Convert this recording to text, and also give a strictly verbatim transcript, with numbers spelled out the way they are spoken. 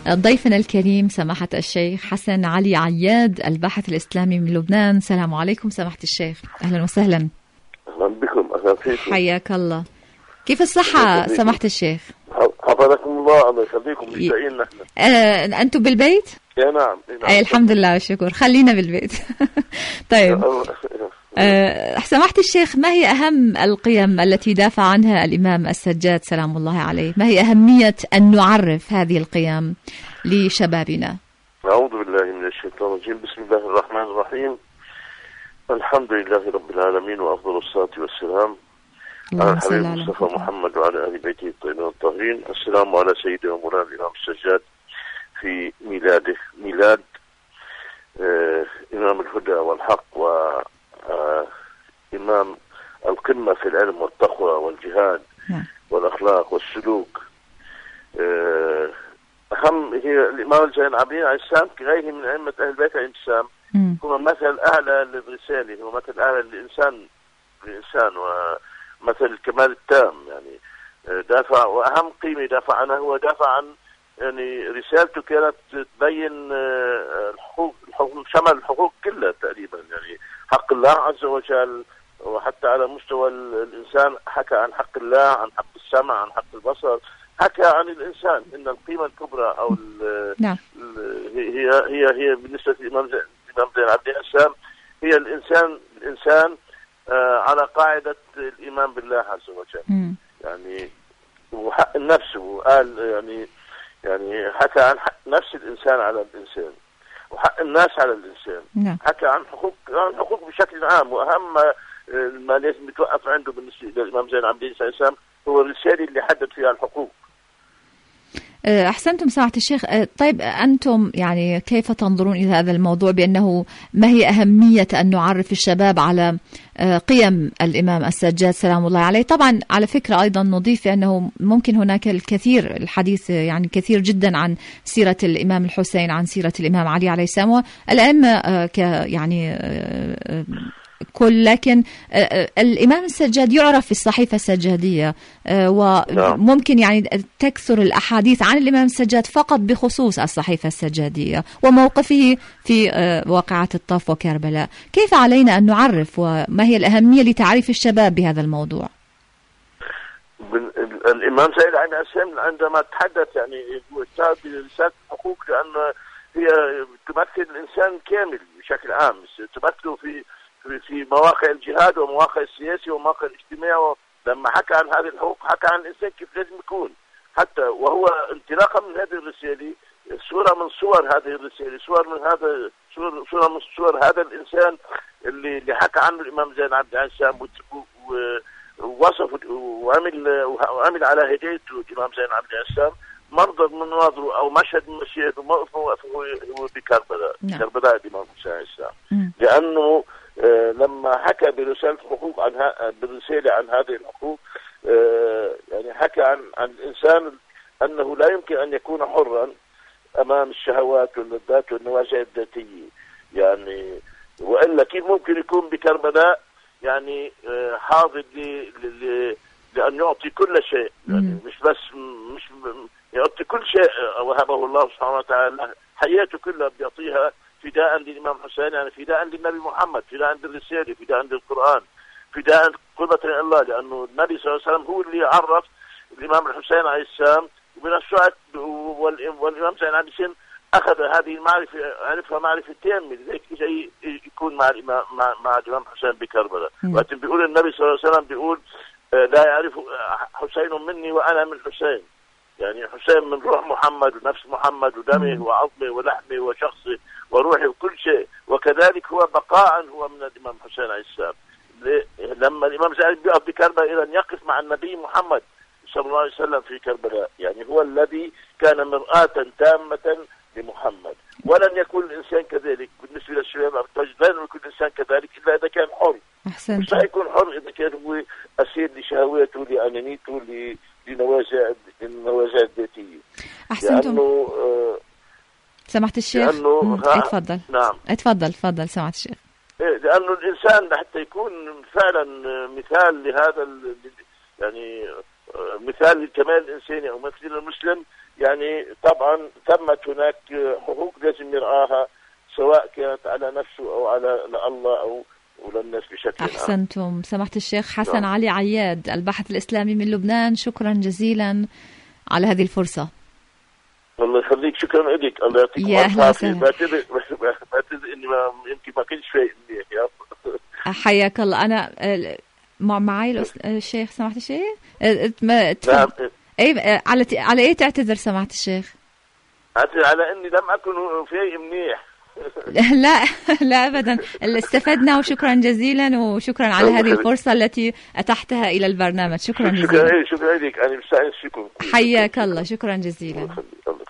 ضيفنا الكريم سماحة الشيخ حسن علي عياد الباحث الإسلامي من لبنان. السلام عليكم سماحة الشيخ، أهلا وسهلا. أهلا بكم. أهلا فيكم. حياك الله. كيف الصحة سماحة الشيخ؟ حفظكم الله. الله يخليكم. مشتاقين نحن. آه، أنتم بالبيت؟ يا نعم. نعم. آه، الحمد لله والشكر، خلينا بالبيت. طيب آه، سماحة الشيخ، ما هي أهم القيم التي دافع عنها الإمام السجاد سلام الله عليه؟ ما هي أهمية أن نعرف هذه القيم لشبابنا؟ أعوذ بالله من الشيطان الرجيم. بسم الله الرحمن الرحيم. الحمد لله رب العالمين، وأفضل الصلاة والسلام على الحبيب المصطفى محمد وعلى أهل بيته الطيبين الطاهرين. السلام على سيدنا ومولانا الإمام السجاد في ميلاده، ميلاد آه إمام الهدى والحق، وإمام آه القمة في العلم والتقوى والجهاد والأخلاق والسلوك. آه أهم هي الإمام زين العابدين عليه السلام كغيره من أئمة أهل البيت عليه السلام هو مثل أعلى للرسالة، هو مثل أعلى للإنسان للإنسان ومثل الكمال التام. يعني دافع، وأهم قيمة دافع عنها هو دافع عن يعني رسالته كانت تبين الحقوق، الحقوق شمل الحقوق كلها تقريبا، يعني حق الله عز وجل، وحتى على مستوى الإنسان حكى عن حق الله، عن حق السمع، عن حق البصر، حكى عن الإنسان. إن القيمة الكبرى أو نعم. هي هي هي بالنسبة للإمام زين العابدين السلام هي الإنسان الإنسان آه على قاعدة الإيمان بالله عز وجل. م. يعني وحق النفس، وقال يعني يعني حكى عن حق نفس الإنسان على الإنسان، وحق الناس على الإنسان. م. حكى عن حقوق عن حقوق بشكل عام، وأهم ما لازم يتوقف عنده بالنسبة للإمام زين العابدين السلام هو الرسالة اللي حدد فيها الحقوق. أحسنتم سماحة الشيخ. طيب أنتم يعني كيف تنظرون إلى هذا الموضوع، بأنه ما هي أهمية أن نعرف الشباب على قيم الإمام السجاد سلام الله عليه؟ طبعا على فكرة أيضا نضيف أنه ممكن هناك الكثير الحديث يعني كثير جدا عن سيرة الإمام الحسين، عن سيرة الإمام علي عليه السلام، والأئمة ك يعني كل، لكن الإمام السجاد يعرف في الصحيفة السجادية، وممكن يعني تكثر الأحاديث عن الإمام السجاد فقط بخصوص الصحيفة السجادية وموقفه في واقعة الطف وكربلاء. كيف علينا أن نعرف، وما هي الأهمية لتعريف الشباب بهذا الموضوع؟ الإمام زين العابدين السلام عندما تحدث يعني رسالة الحقوق، لأن هي تمثل الإنسان كامل بشكل عام، تمثله في في مواقع الجهاد ومواقع السياسي ومواقع الاجتماعي. لما حكى عن هذه الحقوق حكى عن الإنسان كيف لازم يكون، حتى وهو انطلاقا من هذه الرسالة صورة من صور هذه الرسالة، صور من هذا صورة, صورة من صور هذا الإنسان اللي اللي حكى عنه الإمام زين العابدين السلام، ووصف وعمل وعمل على هدايته الإمام زين العابدين السلام منظر من مناظره أو مشهد من مشاهد وموقفه هو بكربلاء. نعم. كربلاء الإمام حسين السلام، لأنه آه لما حكى برسالة الحقوق عنها بالرسالة عن هذه الحقوق آه يعني حكى عن عن الإنسان أنه لا يمكن أن يكون حرا أمام الشهوات واللذات والنوازع الذاتية، يعني وإلا كيف ممكن يكون بكربلاء يعني آه حاضر لأن يعطي كل شيء، يعني مش بس مش يعطي كل شيء وهبه الله سبحانه وتعالى، حياته كلها بيعطيها فداء للإمام حسين، يعني فداء للنبي محمد، فداء للرسالة، فداء للقرآن، فداء قربة الله، لأنه النبي صلى الله عليه وسلم هو اللي عرف الإمام الحسين عليه السلام ومن السعد، والإمام زين العابدين السلام أخذ هذه المعرفة، عرفها معرفة تامة، لذلك جاي يكون مع الإمام مع, مع الإمام حسين بكربلاء. وقت بيقول النبي صلى الله عليه وسلم بيقول لا يعرف حسين مني وأنا من حسين، يعني حسين من روح محمد ونفس محمد ودمه وعظمه ولحمه وشخصه وروحه وكل شيء، وكذلك هو بقاء هو من الإمام حسين عليه السلام. لما الإمام زين بيقف بكربلاء إلى أن يقف مع النبي محمد صلى الله عليه وسلم في كربلاء، يعني هو الذي كان مرآة تامة لمحمد. ولن يكون الإنسان كذلك بالنسبة للشباب أرتجل، لن يكون الإنسان كذلك إلا إذا كان حر. أحسنت. مش هيكون حر إذا كان هو أسير لشهواته لأنانيته لنوازع النوازع الذاتية. أحسنتم. لأنه آه سمحت الشيخ. لأنه اتفضل. نعم. اتفضل اتفضل سمحت الشيخ. لأنه الإنسان حتى يكون فعلا مثال لهذا يعني مثال للكمال الإنساني أو مثل المسلم، يعني طبعا ثمت هناك حقوق لازم يرعاها، سواء كانت على نفسه أو على الله أو وللناس بشكل عام. أحسنتم سماحة الشيخ حسن نعم. علي عياد الباحث الإسلامي من لبنان، شكرا جزيلا على هذه الفرصة. الله يخليك، شكرا لك، الله يعطيك العافية. بعتذر بعتذر إني ما يمكن ما كنتش فايق منيح. حياك الله. أنا معي الشيخ سماحة الشيخ. نعم. أي على على إيه تعتذر سماحة الشيخ؟ أعتذر على إني لم أكن فايق منيح. لا لا أبدا، استفدنا وشكرا جزيلا، وشكرا على هذه الفرصة التي أتحتها إلى البرنامج. شكرا جزيلا. شكرا شكرا لك، أنا مستانس فيكم. حياك الله، شكرا جزيلا.